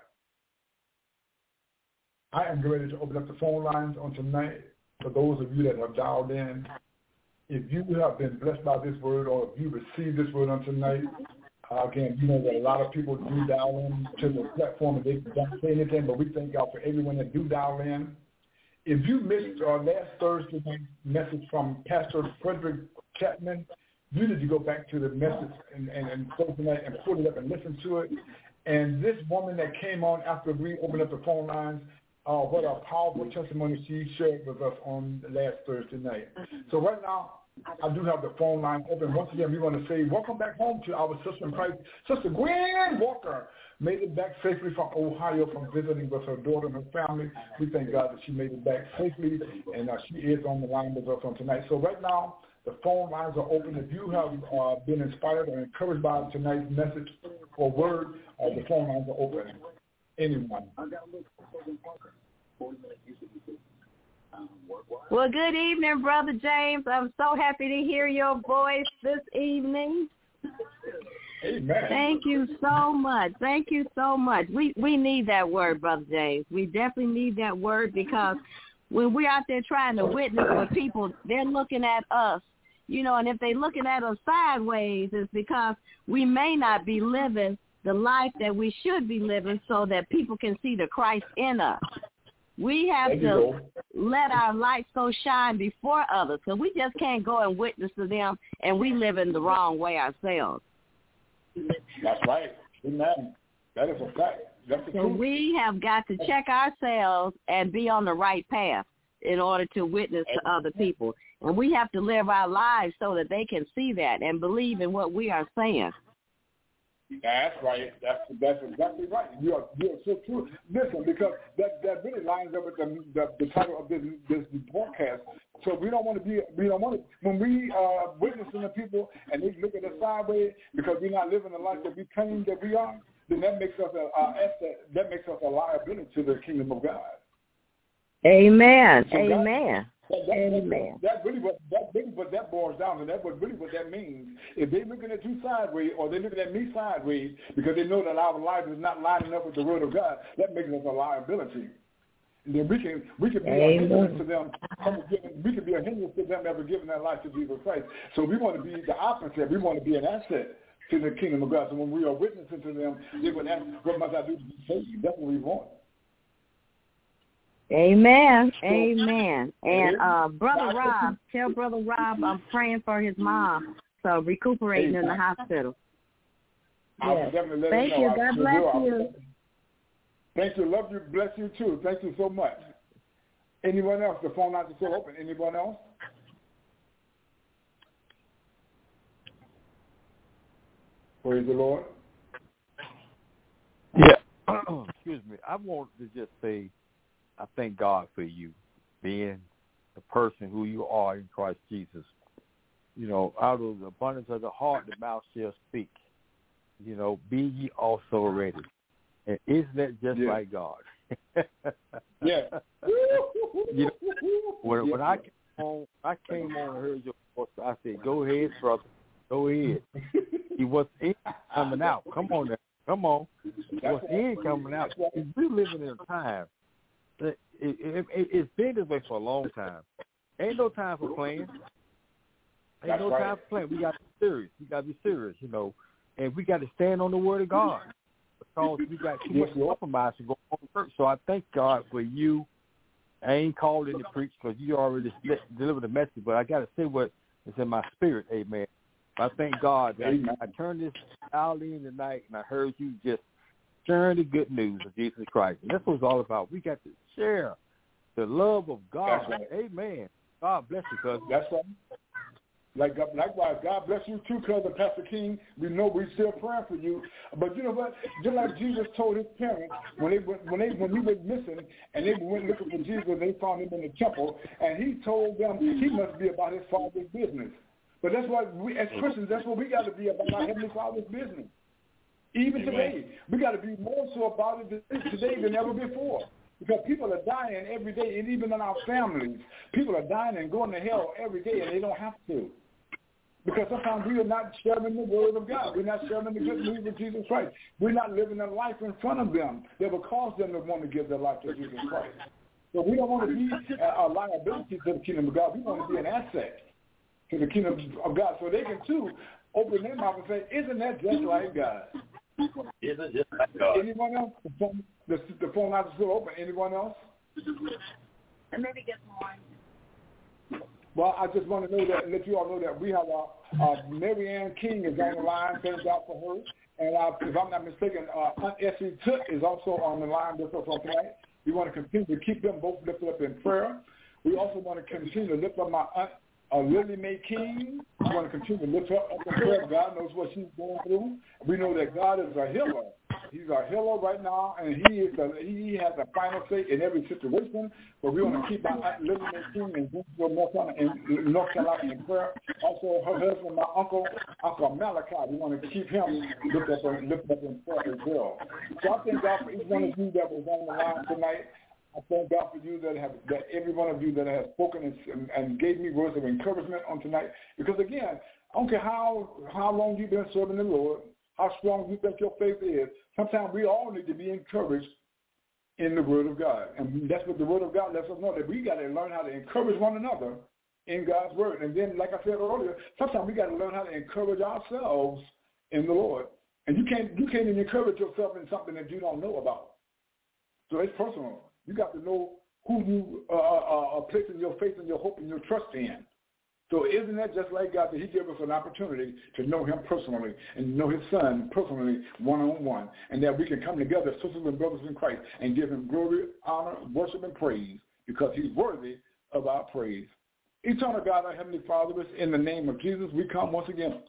S3: I am ready to open up the phone lines on tonight for those of you that have dialed in. If you have been blessed by this word or if you received this word on tonight, again, you know that a lot of people do dial in to the platform and they don't say anything, but we thank God for everyone that do dial in. If you missed our last Thursday message from Pastor Frederick Chapman, you need to go back to the message and Thursday night and pull it up and listen to it. And this woman that came on after we opened up the phone lines, what a powerful testimony she shared with us on last Thursday night. So right now, I do have the phone line open. Once again, we want to say welcome back home to our sister in Christ, Sister Gwen Walker. Made it back safely from Ohio from visiting with her daughter and her family. We thank God that she made it back safely, and she is on the line with us on tonight. So right now, the phone lines are open. If you have been inspired or encouraged by tonight's message or word, the phone lines are open. Anyone.
S1: Well, good evening, Brother James. I'm so happy to hear your voice this evening.
S3: Amen.
S1: Thank you so much. Thank you so much. We need that word, Brother James. We definitely need that word because when we're out there trying to witness for people, they're looking at us, you know, and if they're looking at us sideways, it's because we may not be living the life that we should be living so that people can see the Christ in us. We have to let our light so shine before others because we just can't go and witness to them and we live in the wrong way ourselves.
S3: That's right. Amen. That is a fact. That's the truth.
S1: We have got to check ourselves and be on the right path in order to witness to other people. And we have to live our lives so that they can see that and believe in what we are saying.
S3: That's right. That's exactly right. You're so true. Listen, because that really lines up with the title of this broadcast. So we don't want to when we witnessing the people and they look at us sideways because we're not living the life that we claim that we are, then that makes us an asset. That makes us a liability to the kingdom of God.
S1: Amen.
S3: So
S1: amen.
S3: Amen. That really what that boils down to. That's really what that means. If they're looking at you sideways or they're looking at me sideways because they know that our life is not lining up with the word of God, that makes us a liability. And then we can be a hindrance to them. We can be a hindrance to them ever giving their life to Jesus Christ. So we want to be the opposite. We want to be an asset to the kingdom of God. So when we are witnessing to them, they would ask, "What must I do to be saved?" That's what we want.
S1: Amen. Amen. And Brother Rob, tell Brother Rob I'm praying for his mom. So recuperating in the hospital.
S3: Yes.
S1: Thank you. God bless you.
S3: Thank you. Love you. Bless you too. Thank you so much. Anyone else? The phone lines are still open. Anyone else? Praise the Lord.
S4: Yeah. Excuse me. I want to just say I thank God for you being the person who you are in Christ Jesus. You know, out of the abundance of the heart, the mouth shall speak. You know, be ye also ready. And isn't that just like God?
S3: Yeah.
S4: You know, when I came on and heard your voice, I said, "Go ahead, brother. Go ahead." He was in coming out. Come on now. Come on. What's in coming out. We're living in a time. It's been this way for a long time. Ain't no time for playing. Ain't no time for playing. We got to be serious. We got to be serious, you know. And we got to stand on the word of God because we got too much compromise to go on church. So I thank God for you. I ain't called in to preach because you already delivered the message, but I got to say what is in my spirit, amen. I thank God that I turned this out in tonight and I heard you just sharing the good news of Jesus Christ. And that's what it's all about. We got to share the love of God. Right. Amen. God bless you, cousin.
S3: That's right. Likewise, God bless you too, cousin Pastor King. We know we're still praying for you. But you know what? Just like Jesus told his parents when he was missing and they went looking for Jesus, they found him in the temple, and he told them he must be about his Father's business. But that's why we, as Christians, that's what we got to be about, our Heavenly Father's business. Even today, we got to be more so about it today than ever before. Because people are dying every day, and even in our families, people are dying and going to hell every day, and they don't have to. Because sometimes we are not sharing the word of God. We're not sharing the good news of Jesus Christ. We're not living a life in front of them that will cause them to want to give their life to Jesus Christ. So we don't want to be a liability to the kingdom of God. We want to be an asset to the kingdom of God. So they can, too, open their mouth and say, isn't that just like God?
S5: Isn't just like God.
S3: Anyone else? The phone line is still open. Anyone else?
S6: And maybe get more.
S3: Well, I just want to know that, let you all know that we have Mary Ann King is on the line. Thank God for her. And if I'm not mistaken, Aunt Essie Toot is also on the line with us on tonight. We want to continue to keep them both lifted up in prayer. We also want to continue to lift up my Aunt Lily Mae King. We want to continue to lift her up in prayer. God knows what she's going through. We know that God is a healer. He's a healer right now, and he has a final say in every situation. But we want to keep our Aunt Lily Mae King in North Carolina in prayer. Also, her husband, my Uncle Malachi, we want to keep him lifted up in prayer as well. So I thank God for each one of you that was on the line tonight. I thank God for you that every one of you that has spoken and gave me words of encouragement on tonight. Because again, I don't care how long you've been serving the Lord, how strong you think your faith is. Sometimes we all need to be encouraged in the Word of God. And that's what the Word of God lets us know, that we got to learn how to encourage one another in God's Word. And then, like I said earlier, sometimes we got to learn how to encourage ourselves in the Lord. And you can't even encourage yourself in something that you don't know about. So it's personal. You got to know who you are placing your faith and your hope and your trust in. So isn't that just like God, that he gave us an opportunity to know him personally and know his son personally one-on-one, and that we can come together, sisters and brothers in Christ, and give him glory, honor, worship, and praise, because he's worthy of our praise. Eternal God, our Heavenly Father, in the name of Jesus, we come once again,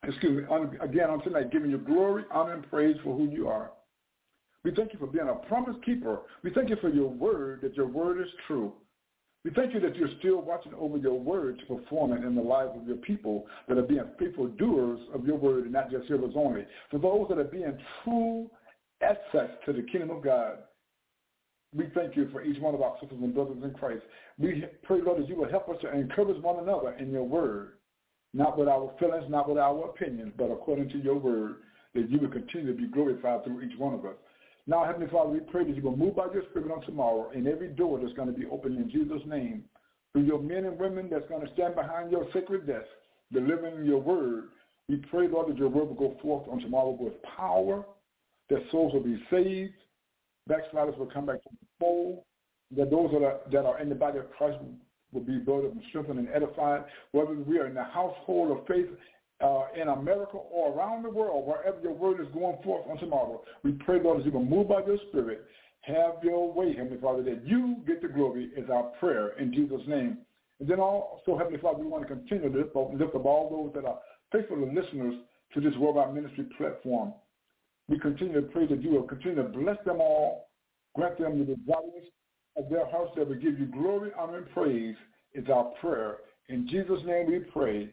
S3: on tonight, giving you glory, honor, and praise for who you are. We thank you for being a promise keeper. We thank you for your word, that your word is true. We thank you that you're still watching over your word to perform it in the lives of your people that are being faithful doers of your word and not just hearers only. For those that are being true access to the kingdom of God, we thank you for each one of our sisters and brothers in Christ. We pray, Lord, that you will help us to encourage one another in your word, not with our feelings, not with our opinions, but according to your word, that you will continue to be glorified through each one of us. Now, Heavenly Father, we pray that you will move by your Spirit on tomorrow in every door that's going to be opened in Jesus' name. Through your men and women that's going to stand behind your sacred desk, delivering your word, we pray, Lord, that your word will go forth on tomorrow with power, that souls will be saved, backsliders will come back to the fold, that those that are in the body of Christ will be built up and strengthened and edified, whether we are in the household of faith in America or around the world, wherever your word is going forth on tomorrow. We pray, Lord, that you will move by your Spirit. Have your way, Heavenly Father, that you get the glory is our prayer in Jesus' name. And then also, Heavenly Father, we want to continue to lift up all those that are faithful listeners to this Worldwide Ministry platform. We continue to pray that you will continue to bless them all, grant them the desires of their hearts that will give you glory, honor, and praise is our prayer. In Jesus' name we pray.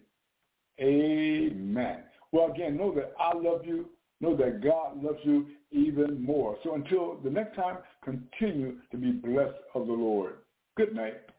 S3: Amen. Well, again, know that I love you. Know that God loves you even more. So until the next time, continue to be blessed of the Lord. Good night.